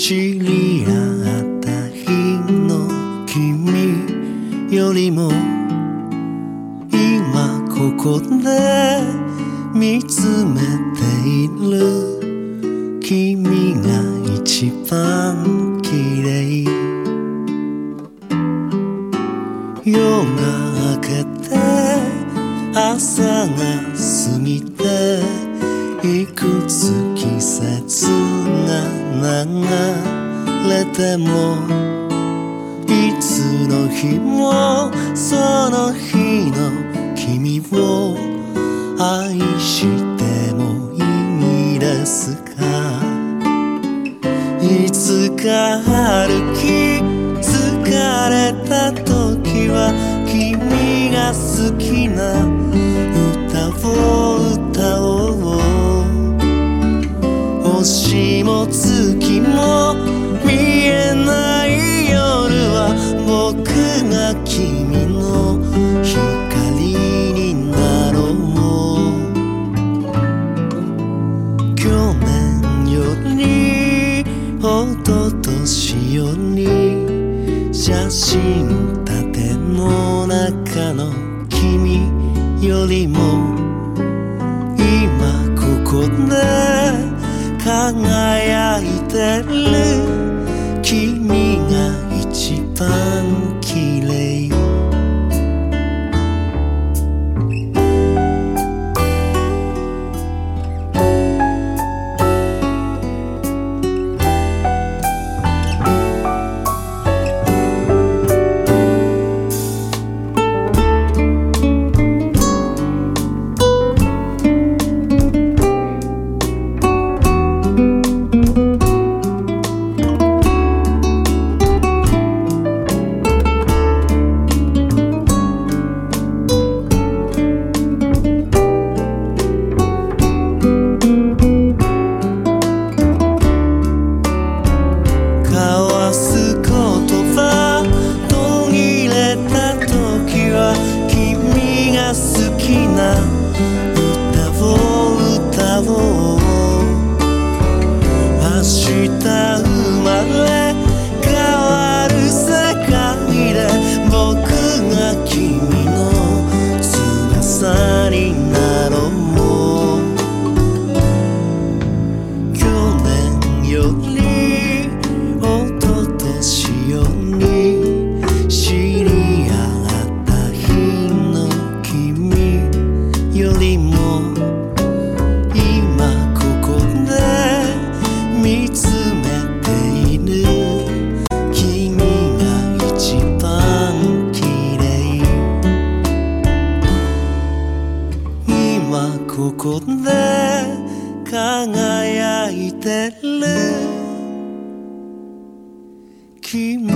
知り合った日の君よりも今ここで見つめている君が一番綺麗。夜が明けて朝が過ぎていくつ季節が流れてもいつの日もその日の君を愛してもいいですか。いつか歩き疲れた時は君が好きな歌を歌おう。星も月も見えない夜は僕が君の光になろう。去年より一昨年より写真立ての中の君よりも今ここで輝いてる君が一番綺麗。好きな歌を歌おう。明日生まれ変わる世界で僕が君の翼になろう。去年より一昨年より知り合った日のよりも今ここで見つめている君が一番綺麗。今ここで輝いてる君